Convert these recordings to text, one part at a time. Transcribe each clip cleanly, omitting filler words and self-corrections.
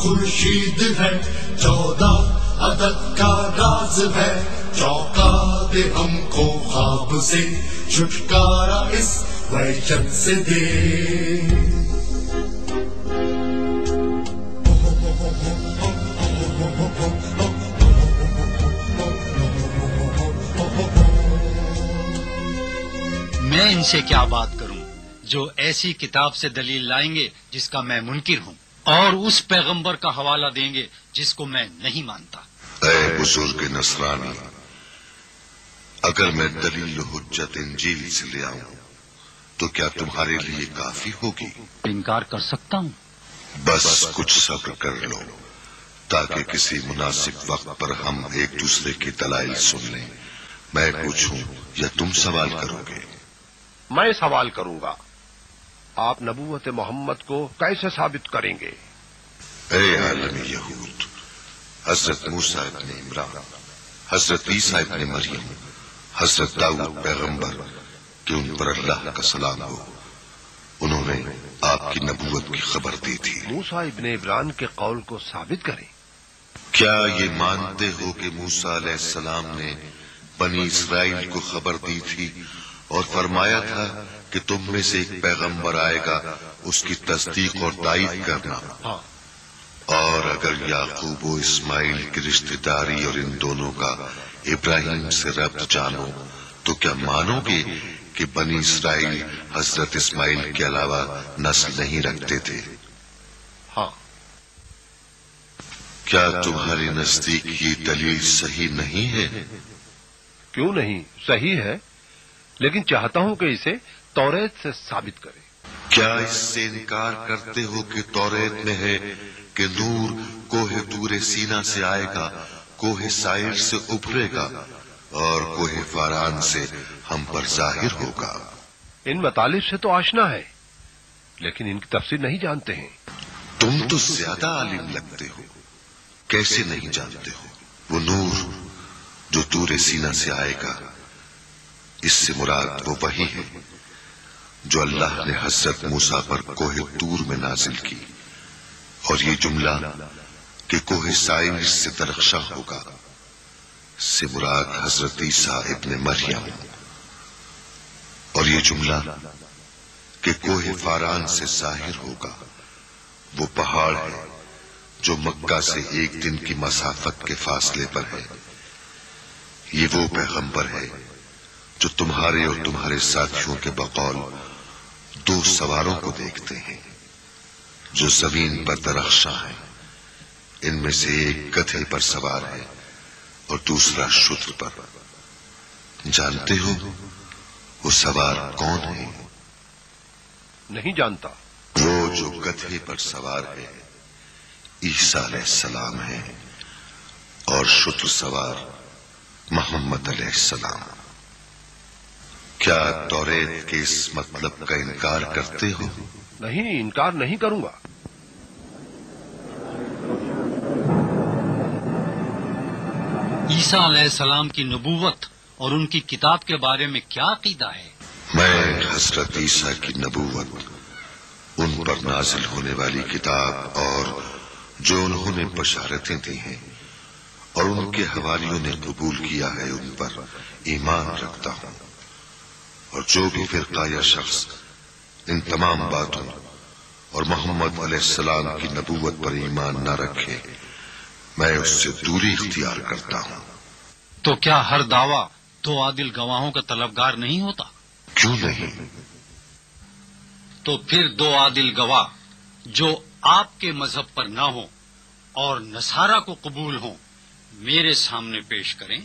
خورشید ہے، 14 عدد کا راز ہے، چونکا دے ہم کو خواب سے، چھٹکارا اس وحشت سے دے۔ میں ان سے کیا بات کروں جو ایسی کتاب سے دلیل لائیں گے جس کا میں منکر ہوں، اور اس پیغمبر کا حوالہ دیں گے جس کو میں نہیں مانتا۔ اے بزرگ نصرانی، اگر میں دلیل و حجت انجیل سے لے آؤں تو کیا تمہارے لیے کافی ہوگی؟ انکار کر سکتا ہوں؟ بس کچھ صبر کر لو تاکہ کسی مناسب وقت پر ہم ایک دوسرے کے دلائل سن لیں۔ میں پوچھوں یا تم سوال کرو گے؟ میں سوال کروں گا، آپ نبوت محمد کو کیسے ثابت کریں گے؟ اے عالم یہود، حضرت موسیٰ ابن عمران، حضرت عیسیٰ ابن مریم، حضرت داؤد پیغمبر کہ ان پر اللہ کا سلام ہو، انہوں نے آپ کی نبوت کی خبر دی تھی۔ موسیٰ ابن عمران کے قول کو ثابت کریں۔ کیا یہ مانتے ہو کہ موسیٰ علیہ السلام نے بنی اسرائیل کو خبر دی تھی اور فرمایا تھا کہ تم میں سے ایک پیغمبر آئے گا، اس کی تصدیق اور تائید کرنا؟ اور اگر یعقوب و اسماعیل کی رشتہ داری اور ان دونوں کا ابراہیم سے ربط جانو تو کیا مانو گے کہ بنی اسرائیل حضرت اسماعیل کے علاوہ نسل نہیں رکھتے تھے؟ ہاں۔ کیا تمہارے نزدیک یہ دلیل صحیح نہیں ہے؟ کیوں نہیں، صحیح ہے، لیکن چاہتا ہوں کہ اسے توریت سے ثابت کریں۔ کیا اس سے انکار کرتے ہو کہ توریت میں ہے کہ نور کوہ طور سینا سے آئے گا، کوہ سائر سے ابھرے گا اور کوہ فاران سے ہم پر ظاہر ہوگا؟ ان مطالب سے تو آشنا ہے، لیکن ان کی تفسیر نہیں جانتے ہیں۔ تم تو زیادہ عالم لگتے ہو، کیسے نہیں جانتے ہو؟ وہ نور جو طور سینا سے آئے گا، اس سے مراد وہ وحی ہے جو اللہ نے حضرت موسیٰ پر کوہ طور میں نازل کی، اور یہ جملہ کہ کوہ سائر سے درخشاں ہوگا سے مراد حضرت عیسیٰ ابن مریم، اور یہ جملہ کہ کوہ فاران سے ظاہر ہوگا وہ پہاڑ ہے جو مکہ سے ایک دن کی مسافت کے فاصلے پر ہے۔ یہ وہ پیغمبر ہے جو تمہارے اور تمہارے ساتھیوں کے بقول 2 سواروں کو دیکھتے ہیں جو زمین پر درخشاں ہیں، ان میں سے ایک گدھے پر سوار ہے اور دوسرا شتر پر۔ جانتے ہو وہ سوار کون ہے؟ نہیں جانتا۔ وہ جو گدھے پر سوار ہے عیسیٰ علیہ السلام ہے، اور شتر سوار محمد علیہ السلام۔ کیا توریت کے اس مطلب کا انکار کرتے ہو؟ نہیں، انکار نہیں کروں گا۔ عیسیٰ علیہ السلام کی نبوت اور ان کی کتاب کے بارے میں کیا عقیدہ ہے؟ میں حضرت عیسیٰ کی نبوت، ان پر نازل ہونے والی کتاب اور جو انہوں نے بشارتیں دی ہیں اور ان کے حواریوں نے قبول کیا ہے ان پر ایمان رکھتا ہوں، اور جو بھی فرقہ یا شخص ان تمام باتوں اور محمد علیہ السلام کی نبوت پر ایمان نہ رکھے میں اس سے دوری اختیار کرتا ہوں۔ تو کیا ہر دعویٰ 2 عادل گواہوں کا طلبگار نہیں ہوتا؟ کیوں نہیں؟ تو پھر 2 عادل گواہ جو آپ کے مذہب پر نہ ہوں اور نصارہ کو قبول ہوں میرے سامنے پیش کریں۔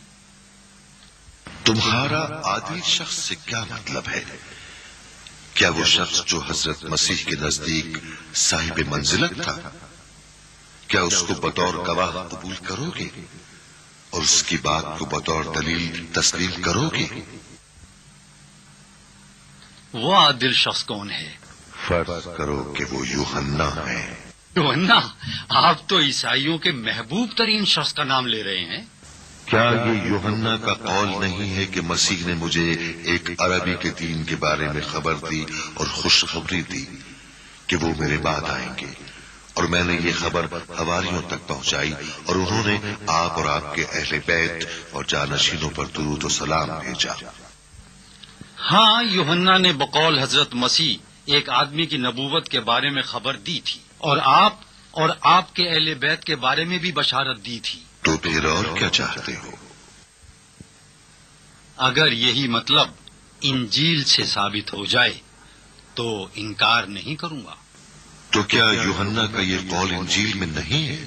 تمہارا عادل شخص سے کیا مطلب ہے؟ کیا وہ شخص جو حضرت مسیح کے نزدیک صاحب منزلت تھا؟ کیا اس کو بطور گواہ قبول کرو گے اور اس کی بات کو بطور دلیل تسلیم کرو گے؟ وہ عادل شخص کون ہے؟ فرض کرو کہ وہ یوحنا ہے۔ یوحنا؟ آپ تو عیسائیوں کے محبوب ترین شخص کا نام لے رہے ہیں۔ کیا یہ یوحنا کا قول نہیں ہے کہ مسیح نے مجھے ایک عربی کے دین کے بارے میں خبر دی اور خوشخبری دی کہ وہ میرے بعد آئیں گے اور میں نے یہ خبر حواریوں تک پہنچائی اور انہوں نے آپ اور آپ کے اہل بیت اور جانشینوں پر درود و سلام بھیجا۔ ہاں، یوحنا نے بقول حضرت مسیح ایک آدمی کی نبوت کے بارے میں خبر دی تھی، اور آپ کے اہل بیت کے بارے میں بھی بشارت دی تھی۔ تو پھر اور کیا چاہتے ہو؟ اگر یہی مطلب انجیل سے ثابت ہو جائے تو انکار نہیں کروں گا۔ تو کیا یوحنا کا یہ قول انجیل میں نہیں ہے؟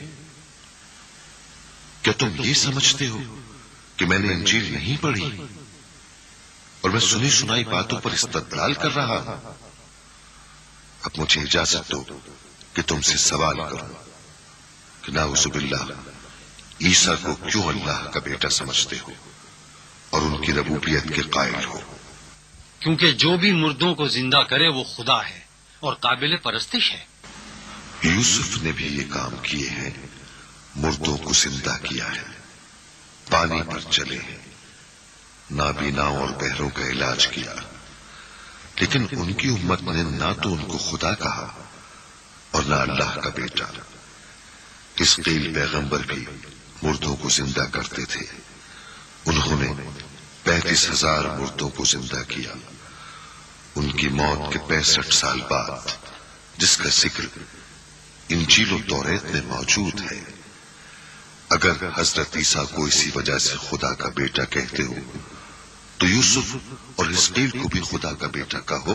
کیا تم یہ سمجھتے ہو کہ میں نے انجیل نہیں پڑھی اور میں سنی سنائی باتوں پر استدلال کر رہا ہوں؟ اب مجھے اجازت دو کہ تم سے سوال کروں کہ نعوذ باللہ عیسیٰ کو کیوں اللہ کا بیٹا سمجھتے ہو اور ان کی ربوبیت کے قائل ہو؟ کیونکہ جو بھی مردوں کو زندہ کرے وہ خدا ہے اور قابل پرستش ہے۔ یوسف نے بھی یہ کام کیے ہیں، مردوں کو زندہ کیا ہے، پانی پر چلے ہیں، نابیناؤں اور بہروں کا علاج کیا، لیکن ان کی امت نے نہ تو ان کو خدا کہا اور نہ اللہ کا بیٹا۔ حزقیل پیغمبر بھی مردوں کو زندہ کرتے تھے، انہوں نے 35,000 مردوں کو زندہ کیا، ان کی موت کے 65 سال بعد، جس کا ذکر انجیل و توریت میں موجود ہے۔ اگر حضرت عیسیٰ کو اسی وجہ سے خدا کا بیٹا کہتے ہو تو یوسف اور حزقیل کو بھی خدا کا بیٹا کہو۔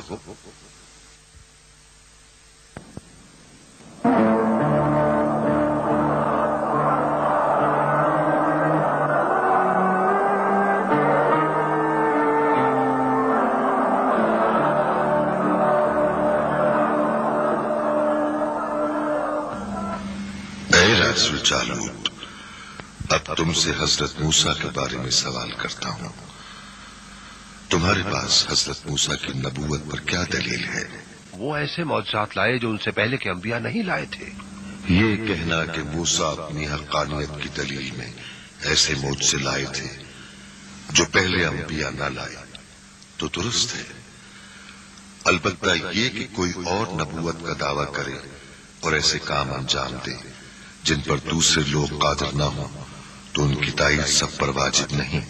رسول جالوت، اب تم سے حضرت موسیٰ کے بارے میں سوال کرتا ہوں۔ تمہارے پاس حضرت موسیٰ کی نبوت پر کیا دلیل ہے؟ وہ ایسے معجزات لائے جو ان سے پہلے کے انبیاء نہیں لائے تھے۔ یہ کہنا کہ موسیٰ اپنی حقانیت کی دلیل میں ایسے معجزے لائے تھے جو پہلے انبیاء نہ لائے تو درست ہے، البتہ یہ کہ کوئی اور نبوت کا دعویٰ کرے اور ایسے کام انجام دے جن پر دوسرے لوگ قادر نہ ہوں تو ان کی تائید سب پر واجب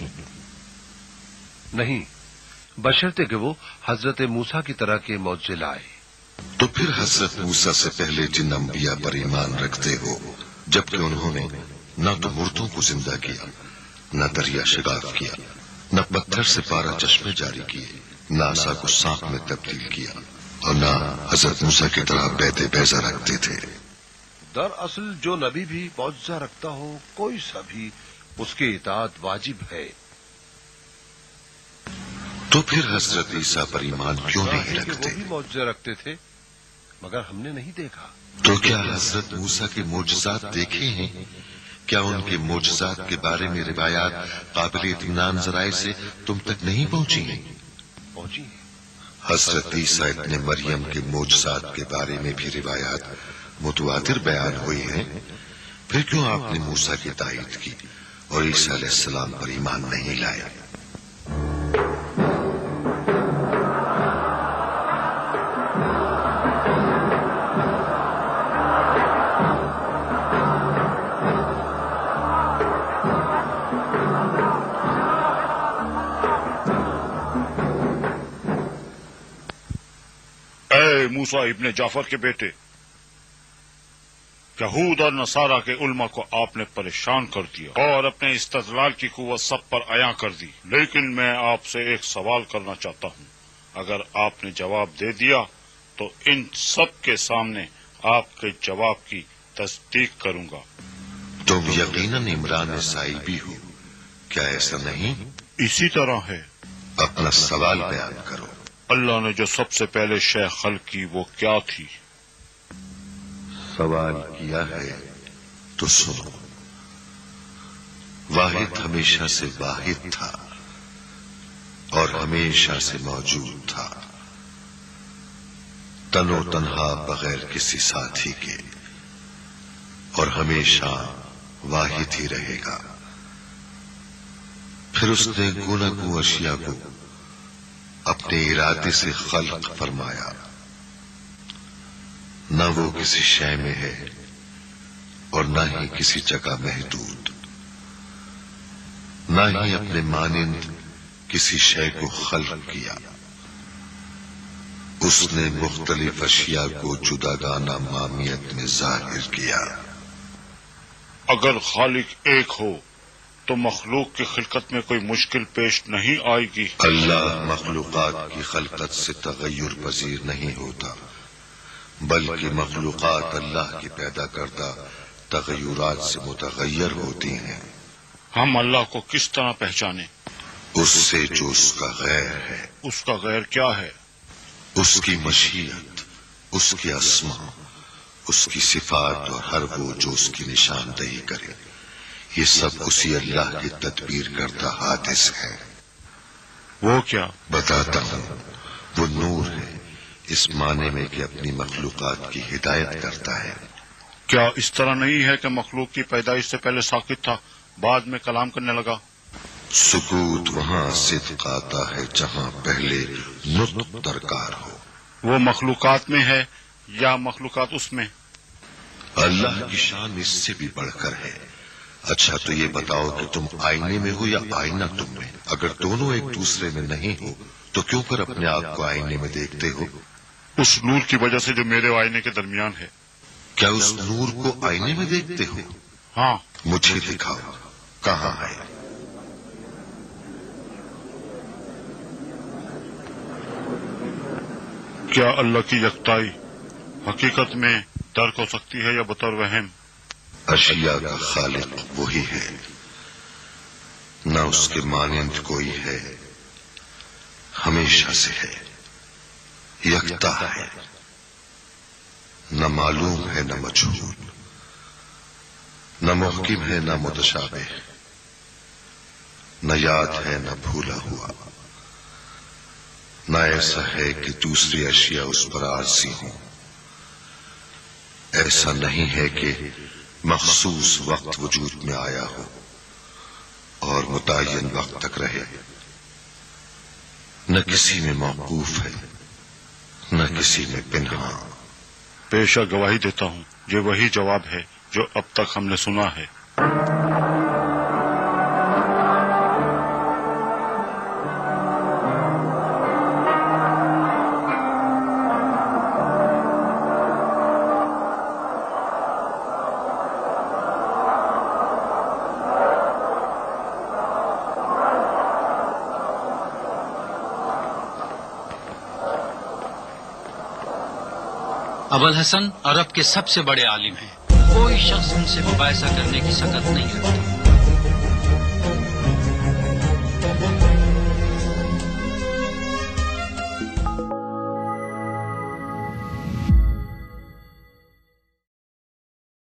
نہیں، بشرطے کہ وہ حضرت موسیٰ کی طرح کے معجزے لائے۔ تو پھر حضرت موسیٰ سے پہلے جن انبیاء پر ایمان رکھتے ہو، جبکہ انہوں نے نہ تو مردوں کو زندہ کیا، نہ دریا شگاف کیا، نہ پتھر سے 12 چشمے جاری کیے، نہ عصا کو سانپ میں تبدیل کیا، اور نہ حضرت موسیٰ کی طرح بیت بیضا رکھتے تھے۔ دراصل جو نبی بھی معجزہ رکھتا ہو، کوئی سا بھی، اس کی اطاعت واجب ہے۔ تو پھر حضرت عیسیٰ پر ایمان کیوں نہیں رکھتے؟ وہ بھی معجزے رکھتے تھے مگر ہم نے نہیں دیکھا۔ تو کیا حضرت موسیٰ کے معجزات دیکھے ہیں؟ کیا ان کے معجزات کے بارے میں روایات قابل اطمینان ذرائع سے تم تک نہیں پہنچی ہیں؟ پہنچی ہیں۔ حضرت عیسیٰ ابن مریم کے معجزات کے بارے میں بھی روایات متواتر بیان ہوئی ہیں، پھر کیوں آپ نے موسیٰ کی تائید کی اور عیسیٰ علیہ السلام پر ایمان نہیں لائے؟ اے موسیٰ ابن جعفر کے بیٹے، یہود اور نصارہ کے علماء کو آپ نے پریشان کر دیا اور اپنے استدلال کی قوت سب پر عیاں کر دی، لیکن میں آپ سے ایک سوال کرنا چاہتا ہوں۔ اگر آپ نے جواب دے دیا تو ان سب کے سامنے آپ کے جواب کی تصدیق کروں گا۔ تم یقیناً عمران صاحبی ہو، کیا ایسا نہیں؟ اسی طرح ہے۔ اپنا سوال بیان کرو۔ اللہ نے جو سب سے پہلے شے خلق کی وہ کیا تھی؟ سوال کیا ہے تو سنو۔ واحد ہمیشہ سے واحد تھا اور ہمیشہ سے موجود تھا، تن و تنہا بغیر کسی ساتھی کے، اور ہمیشہ واحد ہی رہے گا۔ پھر اس نے گناگوں اشیاء کو اپنے ارادے سے خلق فرمایا، نہ وہ کسی شے میں ہے نہ ہی کسی جگہ محدود، نہ ہی اپنے مانند کسی شے کو خلق کیا۔ اس نے مختلف اشیاء کو جداگانہ مامیت میں ظاہر کیا۔ اگر خالق ایک ہو تو مخلوق کی خلقت میں کوئی مشکل پیش نہیں آئے گی۔ اللہ مخلوقات کی خلقت سے تغیر پذیر نہیں ہوتا، بلکہ مخلوقات اللہ کی پیدا کردہ تغیرات سے متغیر ہوتی ہیں۔ ہم اللہ کو کس طرح پہچانیں؟ اس سے جو اس کا غیر ہے۔ اس کا غیر کیا ہے؟ اس کی مشیت، اس کے اسماء، اس کی صفات اور ہر وہ جو اس کی نشاندہی کرے، یہ سب اسی اللہ کی تدبیر کردہ حادث ہے۔ وہ کیا؟ بتاتا ہوں، وہ نور ہے، اس معنی میں کہ اپنی مخلوقات کی ہدایت کرتا ہے۔ کیا اس طرح نہیں ہے کہ مخلوق کی پیدائش سے پہلے ساکت تھا، بعد میں کلام کرنے لگا؟ سکوت وہاں صدق آتا ہے جہاں پہلے نطق درکار ہو۔ وہ مخلوقات میں ہے یا مخلوقات اس میں؟ اللہ کی شان اس سے بھی بڑھ کر ہے۔ اچھا تو یہ بتاؤ کہ تم آئینے میں ہو یا آئینہ تم میں؟ اگر دونوں ایک دوسرے میں نہیں ہو تو کیوں کر اپنے آپ کو آئینے میں دیکھتے ہو؟ اس نور کی وجہ سے جو میرے اور آئینے کے درمیان ہے۔ کیا اس نور کو آئینے میں دیکھتے ہو؟ ہاں۔ مجھے دکھاؤ، کہاں ہے؟ کیا اللہ کی یکتائی حقیقت میں درک ہو سکتی ہے یا بطور وہم؟ اشیاء کا خالق وہی ہے، نہ اس کے مانند کوئی ہے، ہمیشہ سے ہے، یکتا ہے، نہ معلوم ہے نہ مجہول، نہ محکم ہے نہ متشابہ، نہ یاد ہے نہ بھولا ہوا، نہ ایسا ہے کہ دوسری اشیاء اس پر عارضی ہوں، ایسا نہیں ہے کہ مخصوص وقت وجود میں آیا ہو اور متعین وقت تک رہے، نہ کسی میں موقوف ہے نہ کسی میں پنہاں۔ پیشہ گواہی دیتا ہوں یہ وہی جواب ہے جو اب تک ہم نے سنا ہے۔ ابوالحسن عرب کے سب سے بڑے عالم ہیں، کوئی شخص ان سے مباحثہ کرنے کی سکت نہیں رکھتا۔